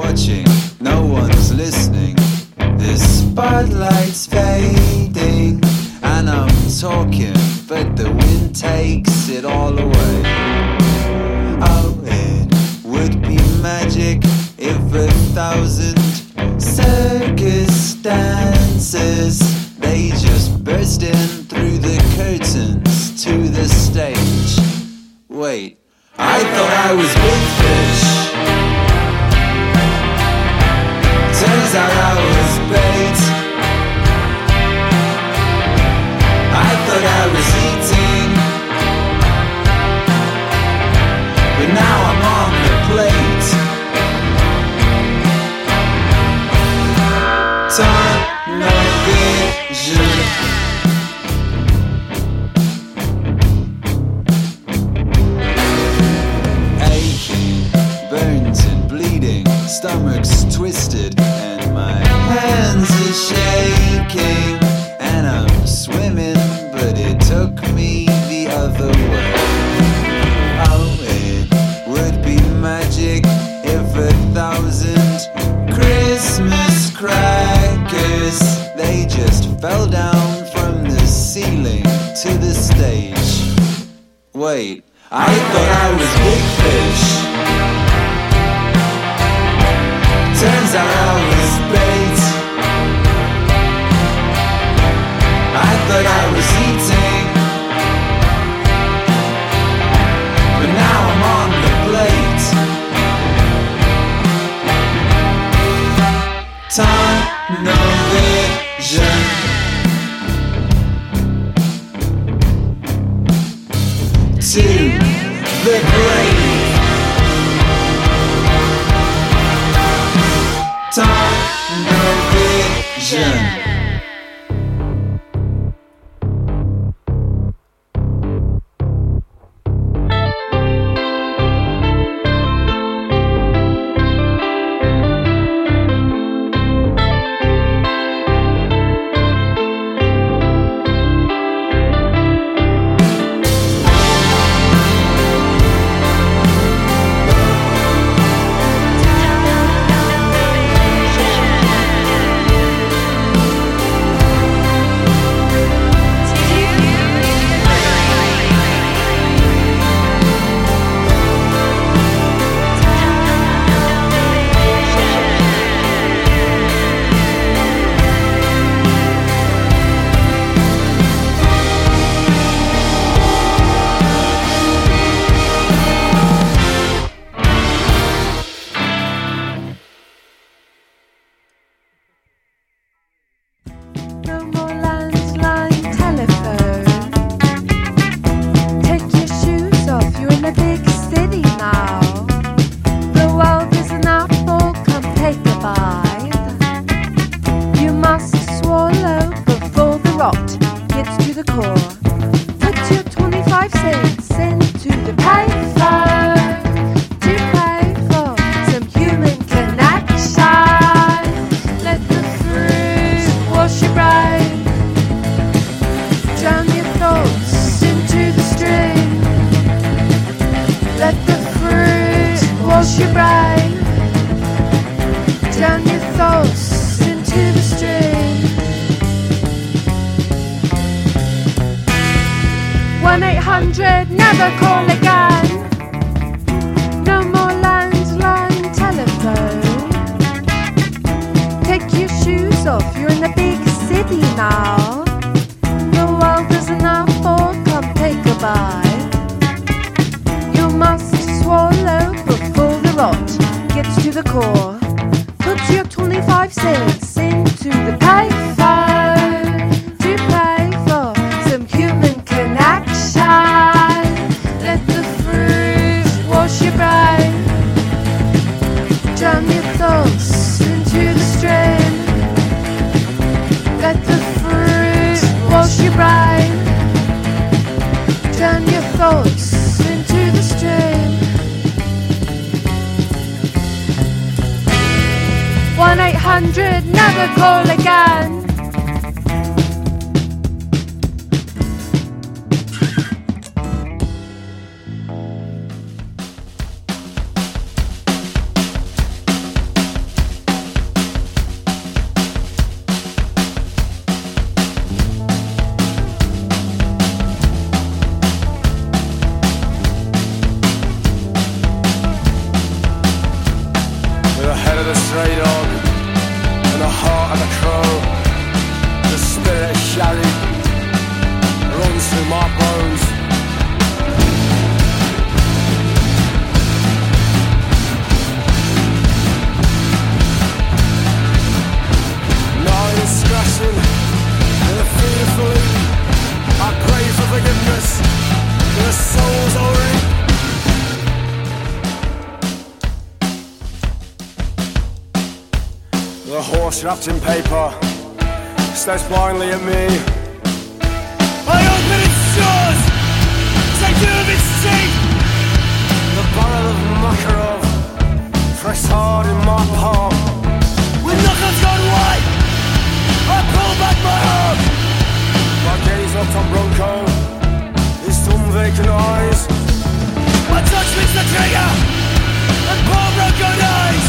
watching, no one's listening. The spotlight's fading, and I'm talking, but the wind takes it all away. Oh, it would be magic if 1,000 circus dancers, they just burst in through the curtains to the stage. Wait, I thought I was Big Fish. Turns out I was bait. I thought I was eating, but now I'm on the plate. Tunnel vision. Aching, burns and bleeding, stomach's twisted, and my hands are shaking. And I'm swimming, but it took me the other way. Oh, it would be magic if 1,000 Christmas crackers, they just fell down from the ceiling to the stage. Wait, I thought I was Big Fish. Turns out I was bait. I thought I was eating, but now I'm on the plate. Tunnel vision. To the grave. Tunnel vision. Never call again. No more landline telephone. Take your shoes off, you're in the big city now. The world is an apple, come take a bite. You must swallow before the rot gets to the core. Put your 25 cents into the payphone to pay for some human connection. Let the fruit wash your brain. Drown your thoughts into the stream. Let the fruit wash your brain. Drown your thoughts into the stream. 1-800 never call again. stray dog and the heart of a crow. The spirit of Shari runs through my bones. Nine is scratching with a fearfully. I pray for forgiveness for the souls already. The horse wrapped in paper stares blindly at me. I open its jaws as I do of its teeth. The barrel of Makarov pressed hard in my palm. With knuckles gone white, I pull back my arm. My gaze locked on Bronco, his dumb vacant eyes. My touch meets the trigger, and poor Bronco dies.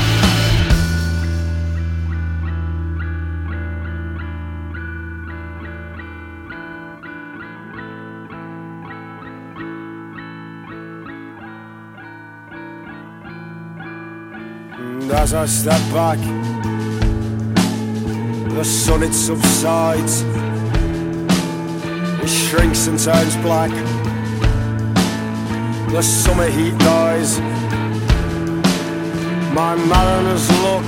And as I step back, the sun it subsides. It shrinks and turns black. The summer heat dies. My mariner's look.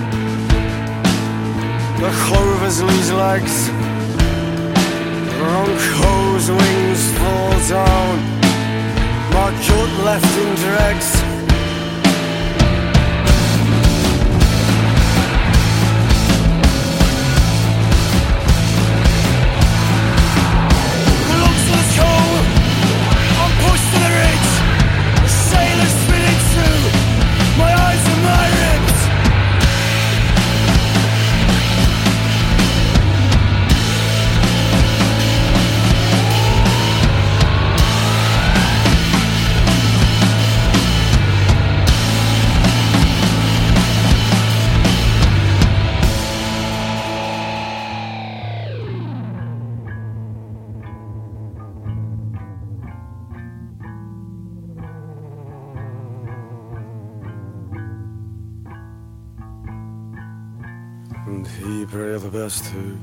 The clover's leaves legs. Ronco's wings fall down. My gut left in dregs. And he prayeth best who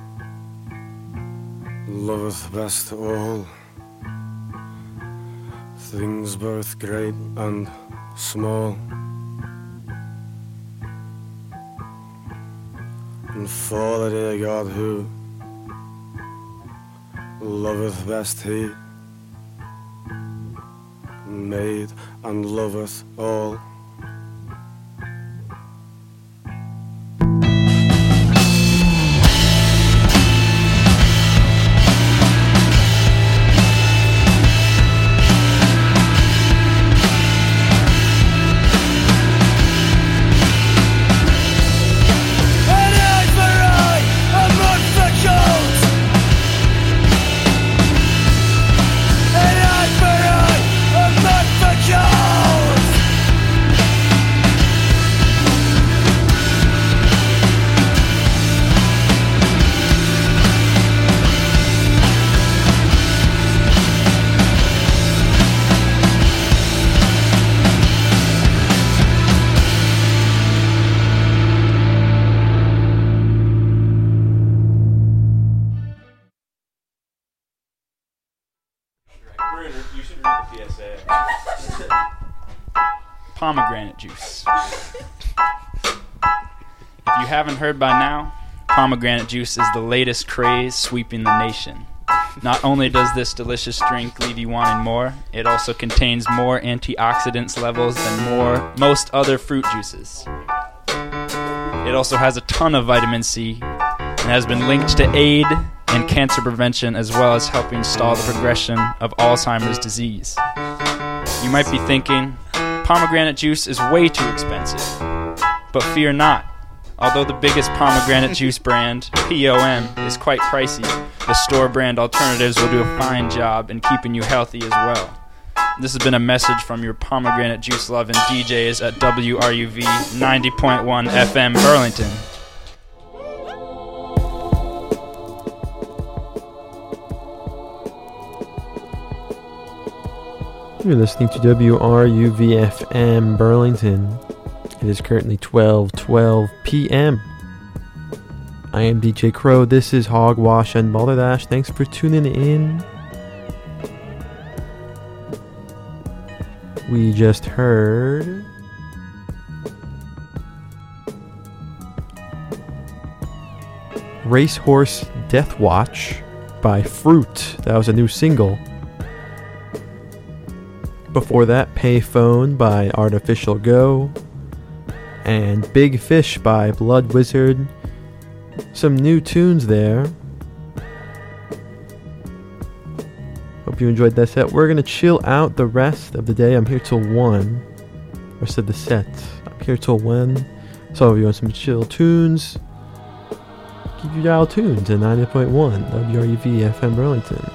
loveth best all things both great and small. And for the dear God who loveth best he made and loveth all. You should read the PSA. Pomegranate juice. If you haven't heard by now, pomegranate juice is the latest craze sweeping the nation. Not only does this delicious drink leave you wanting more, it also contains more antioxidants levels than most other fruit juices. It also has a ton of vitamin C and has been linked to aid and cancer prevention, as well as helping stall the progression of Alzheimer's disease. You might be thinking, pomegranate juice is way too expensive. But fear not. Although the biggest pomegranate juice brand, POM, is quite pricey, the store brand alternatives will do a fine job in keeping you healthy as well. This has been a message from your pomegranate juice loving DJs at WRUV 90.1 FM Burlington. You're listening to WRUV FM Burlington. It is currently 12:12 p.m. I am DJ Crow. This is Hogwash and Balderdash. Thanks for tuning in. We just heard Racehorse Death Watch by Fruit. That was a new single. Before that, Payphone by Artificial Go. And Big Fish by Blood Wizard. Some new tunes there. Hope you enjoyed that set. We're going to chill out the rest of the day. I'm here till 1. Rest of the set. I'm here till 1. So if you want some chill tunes, keep your dial tuned to 90.1 WRUV FM Burlington.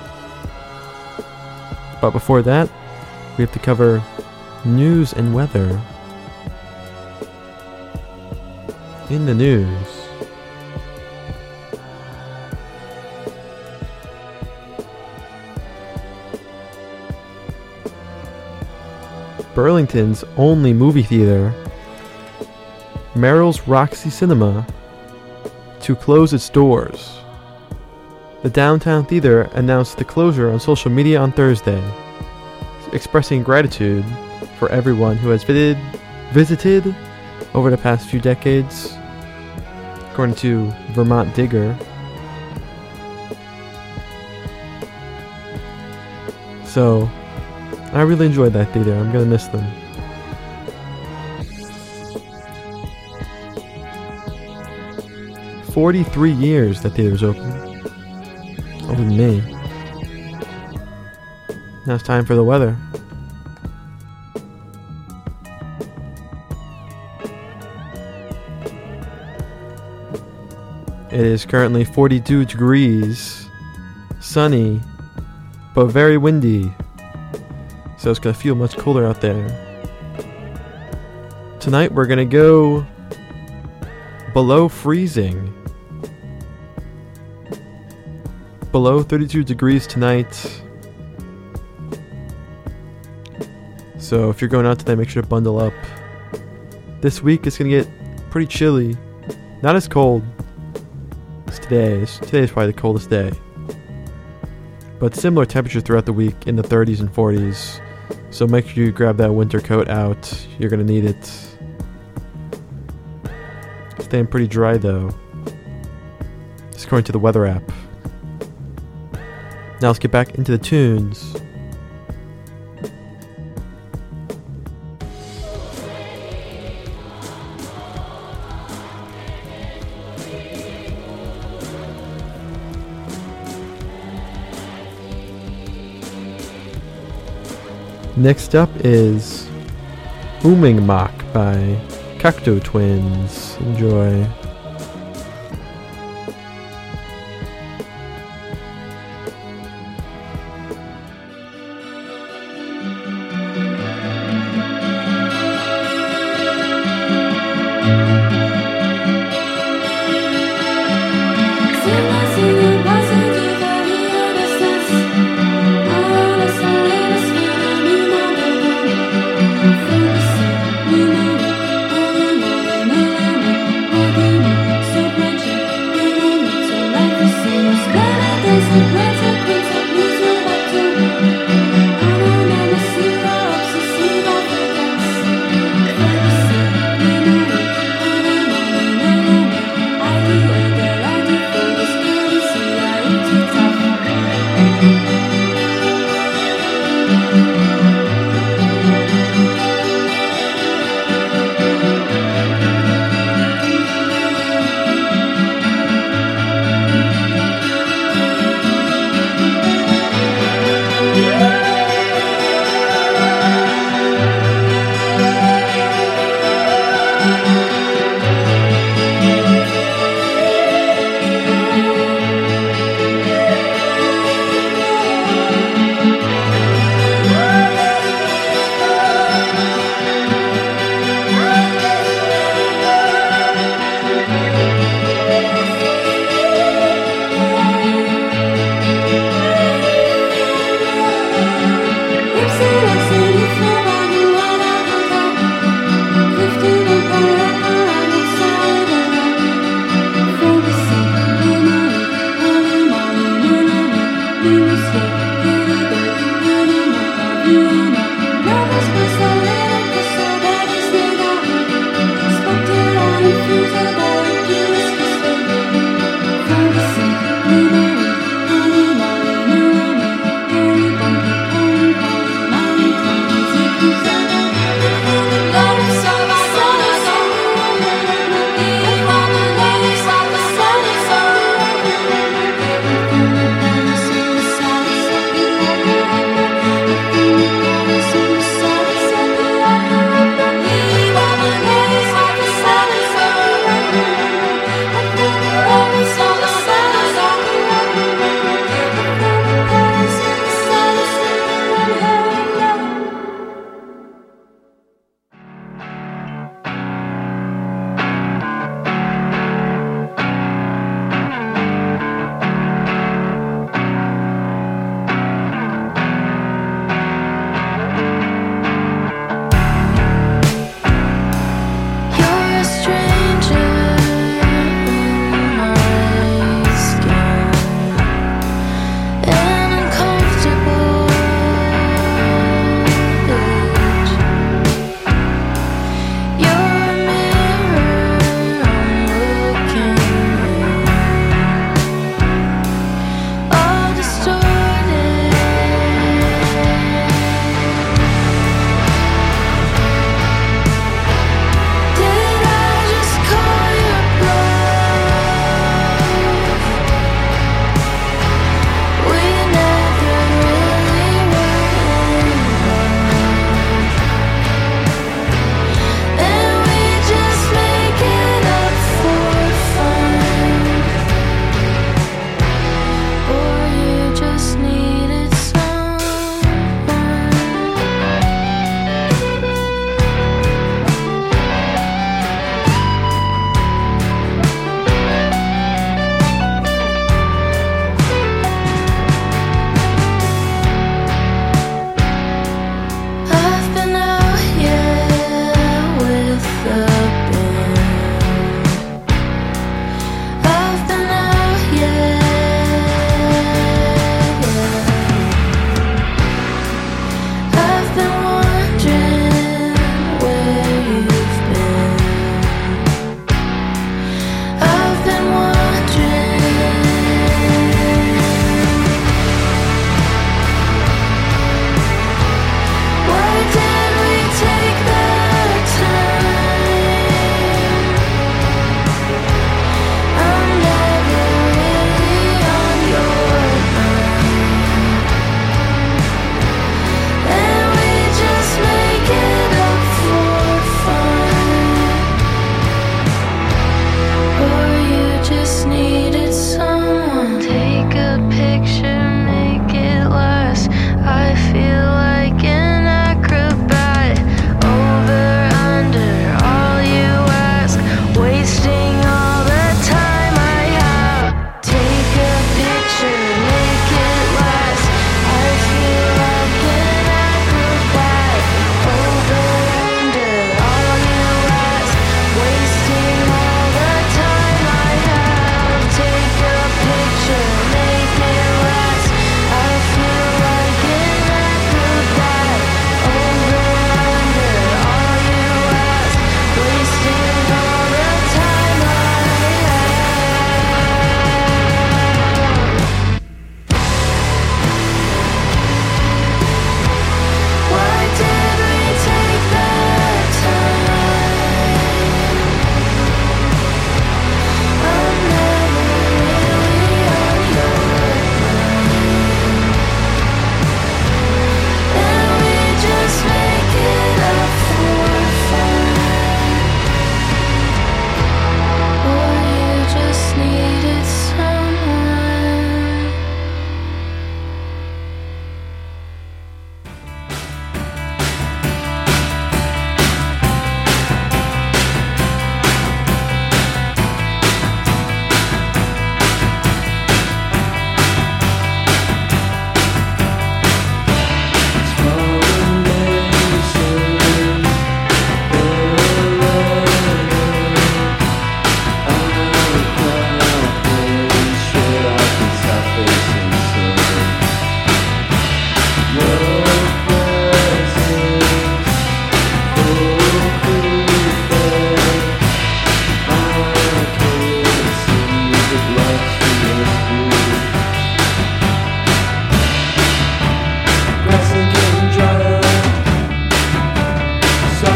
But before that, we have to cover news and weather. In the news, Burlington's only movie theater, Merrill's Roxy Cinema, to close its doors. The downtown theater announced the closure on social media on Thursday, expressing gratitude for everyone who has visited over the past few decades, according to Vermont Digger. So, I really enjoyed that theater. I'm gonna miss them. "43 years that theater's open. Older than me. Now it's time for the weather. It is currently 42 degrees, sunny, but very windy. So it's going to feel much colder out there. Tonight we're going to go below freezing. Below 32 degrees tonight. So if you're going out tonight, make sure to bundle up. This week it's going to get pretty chilly. Not as cold as today. Today is probably the coldest day. But similar temperature throughout the week in the 30s and 40s. So make sure you grab that winter coat out. You're going to need it. Staying pretty dry though. Just according to the weather app. Now let's get back into the tunes. Next up is Booming Mock by Cocteau Twins. Enjoy.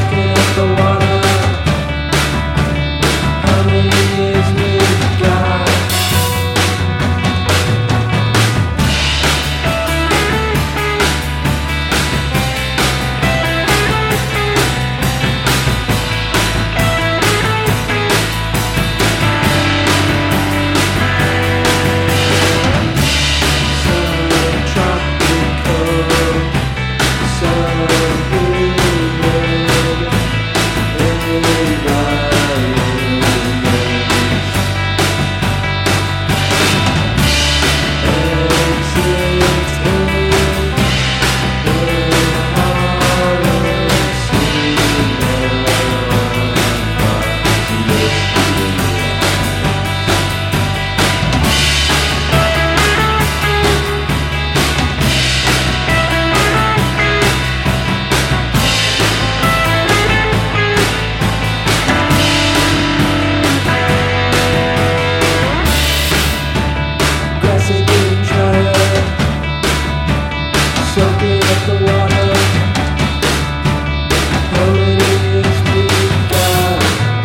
Sucking up the water. How many years we've got? Soaking up the water. How many years we've got?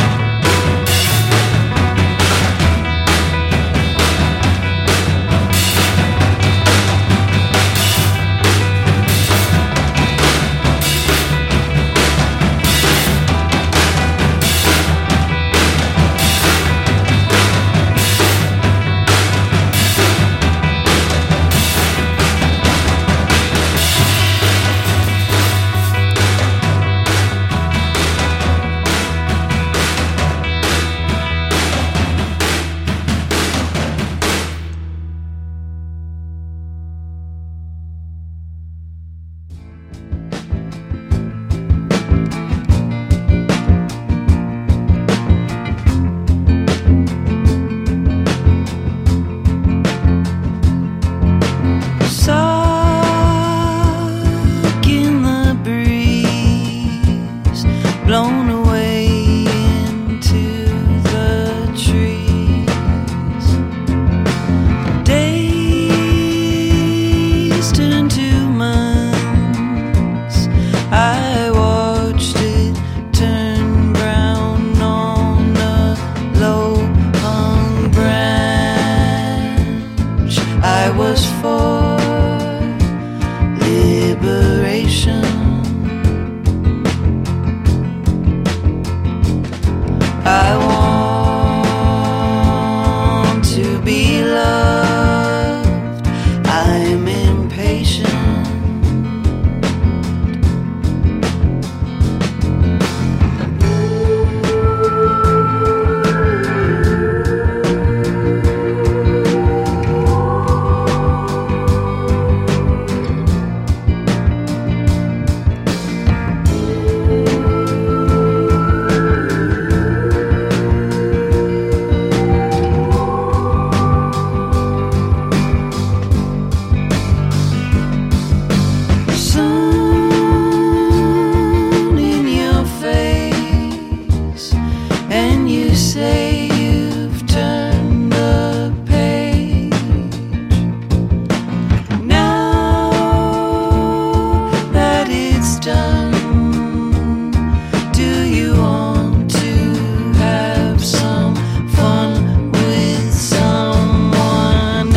Sucking the breeze, blown away into the trees. Days turn to months. I watched it turn brown on a low-hung branch. I was for liberation. I want to be loved. I'm impatient. Sun in your face, and you say you've turned the page. Now that it's done, do you want to have some fun with someone,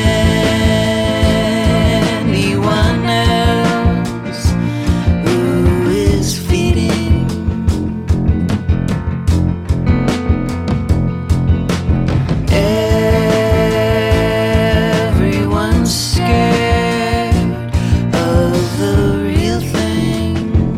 anyone else who is feeding? Everyone's scared of the real thing.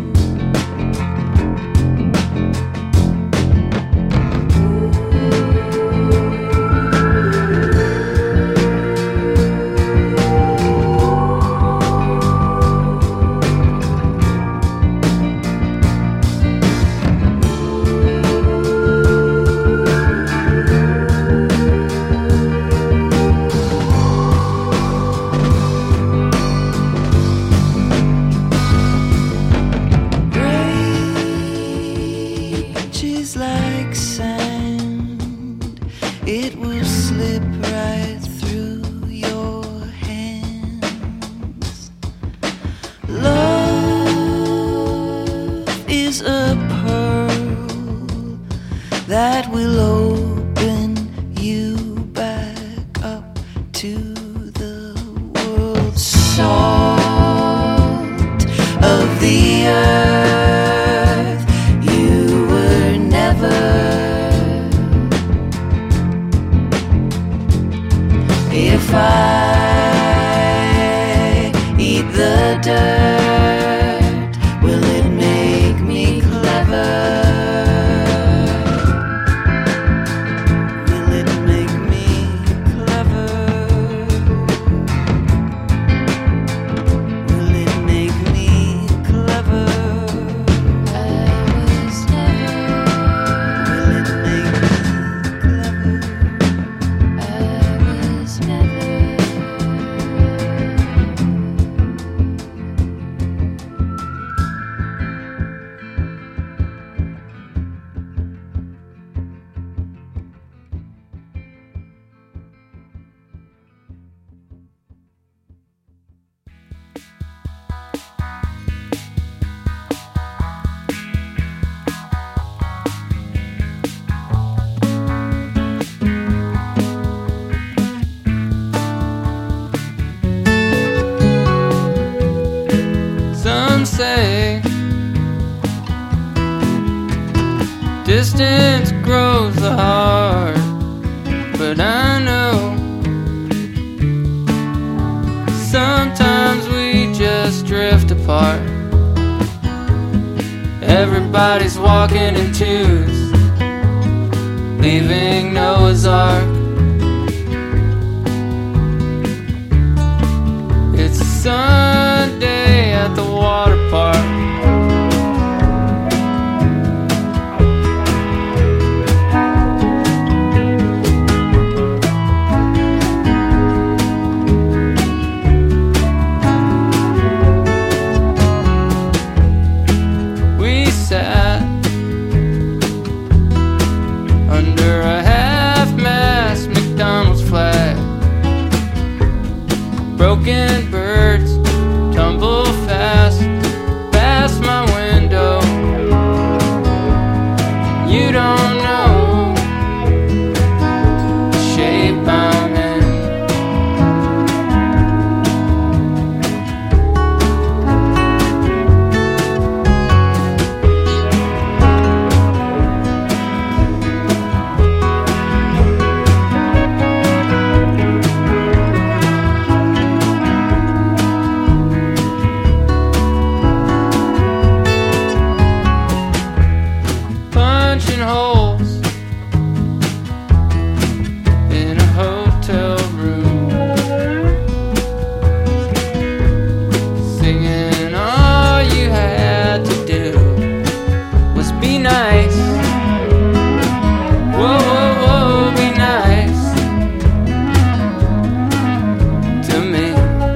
Rage is like sand. It will slip right through your hands. Love is a pearl that will open you back up to the world. Salt of the earth, you were never. If I eat the dirt, will it make me clever? Will it make me clever? Will it make me clever? I was never. Will it make me clever? I was never. Some say distance grows the heart, but I know sometimes we just drift apart. Everybody's walking in twos, leaving Noah's Ark. It's Sunday at the water park. We sat under a half-mast McDonald's flag. Broken birds tumble fast past my window. You don't know the shape I'm in. Punching holes in a hotel room, singing all you had to do was be nice. Whoa, whoa, whoa, be nice to me.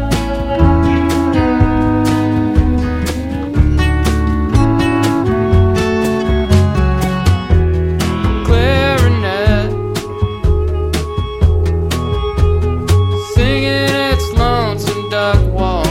Clarinet singing its lonesome duck walk.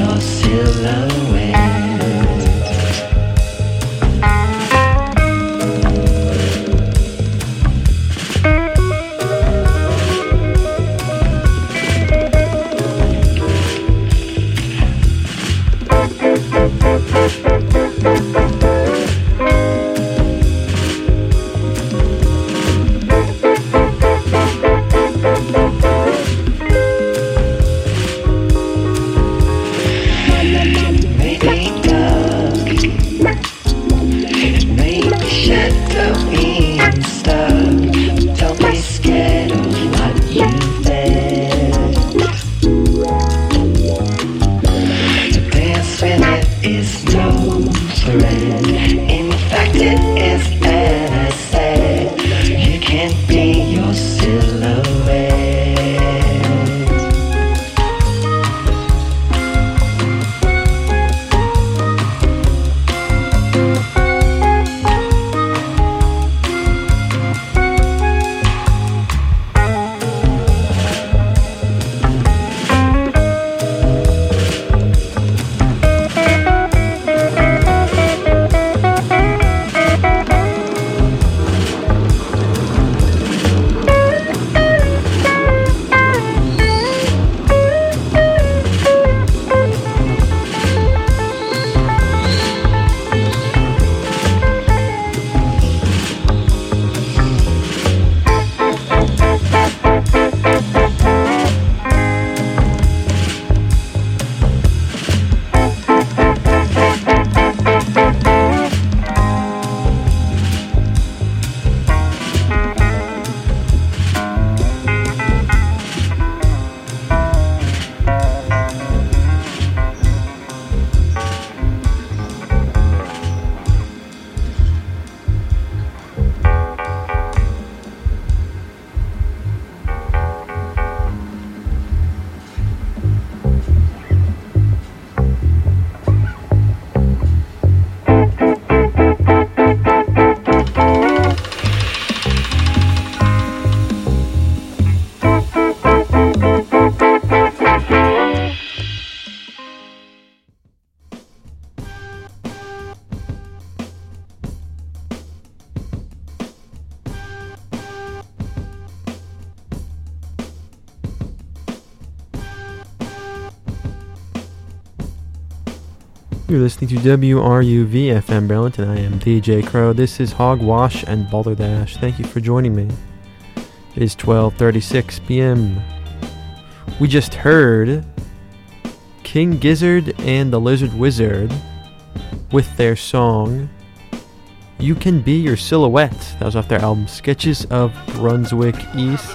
your silhouette. You're listening to WRUV FM Burlington. I am DJ Crow. This is Hogwash and Balderdash. Thank you for joining me. It is 12:36 p.m. We just heard King Gizzard and the Lizard Wizard with their song You Can Be Your Silhouette. That was off their album Sketches of Brunswick East.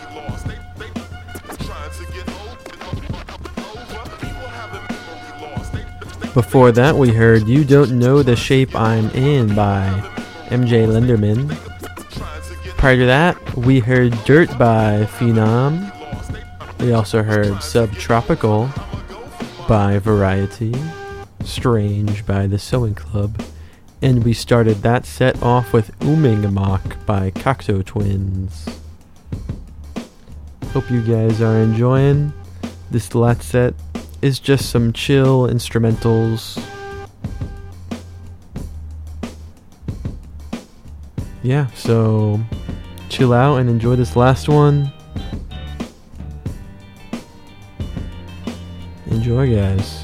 Before that, we heard You Don't Know the Shape I'm In by MJ Lenderman. Prior to that, we heard Dirt by Phenom. We also heard Subtropical by Variety. Strange by The Sewing Club. And we started that set off with Umingamok by Cocteau Twins. Hope you guys are enjoying. This last set is just some chill instrumentals. Yeah, so chill out and enjoy this last one. Enjoy, guys.